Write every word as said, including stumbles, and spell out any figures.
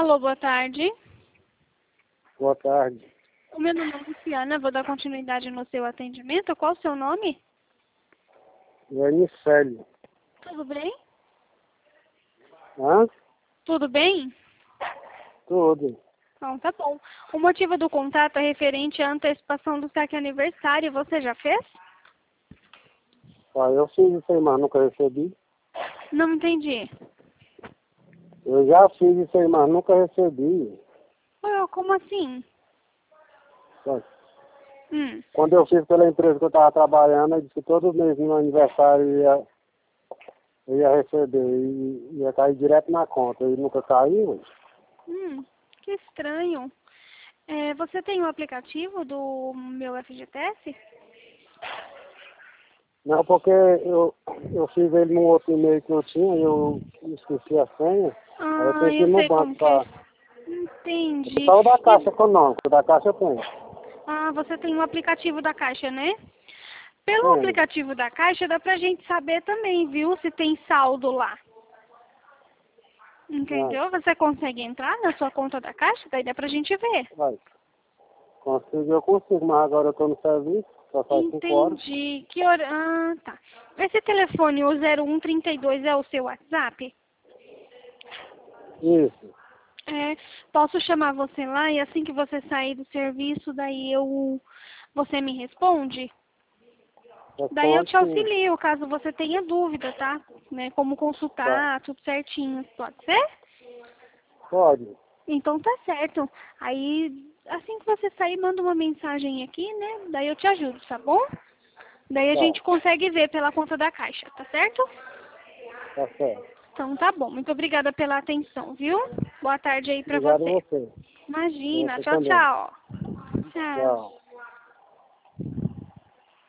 Alô, boa tarde. Boa tarde. O meu nome é Luciana, vou dar continuidade no seu atendimento. Qual o seu nome? Vernicélio. Tudo bem? Hã? Tudo bem? Tudo. Então, tá bom. O motivo do contato é referente à antecipação do saque aniversário. Você já fez? Ah, eu fiz isso aí, mas nunca recebi. Não entendi. Eu já fiz isso aí, mas nunca recebi. Ah, como assim? Só- Hum. Quando eu fiz pela empresa que eu estava trabalhando, eu disse que todo mês no meu aniversário ia, eu ia receber. E ia cair direto na conta. E nunca caiu. Hum, que estranho. É, você tem o aplicativo do meu F G T S? Não, porque eu, eu fiz ele no outro e-mail que eu tinha e eu esqueci a senha. Aí eu Ah, tenho que ir eu no sei banco como que é. para... Entendi. Só o da Caixa E- Econômica. O da Caixa eu tenho. ah, você tem o aplicativo da Caixa, né? Pelo Tenho. aplicativo da Caixa dá pra gente saber também, viu? Se tem saldo lá. Vai, Entendeu? Você consegue entrar na sua conta da Caixa? Daí dá pra gente ver. vai. Consigo, eu consigo, mas agora eu tô no serviço, só faz cinco horas. Entendi. Que hora... Ah, tá. Esse telefone, o zero um trinta e dois, é o seu WhatsApp? Isso. É, posso chamar você lá e assim que você sair do serviço, daí eu... Você me responde? Daí eu Responde te sim. auxilio, caso você tenha dúvida, tá? Né? Como Tá. consultar, tudo certinho. Pode ser? Pode. Então tá certo. Aí, assim que você sair, manda uma mensagem aqui, né? Daí eu te ajudo, tá bom? Daí a Tá. gente consegue ver pela conta da Caixa, tá certo? Tá certo. Então tá bom. Muito obrigada pela atenção, viu? Boa tarde aí pra Obrigado a você. você. Imagina. Você Tchau, também. tchau. Tchau. Tchau.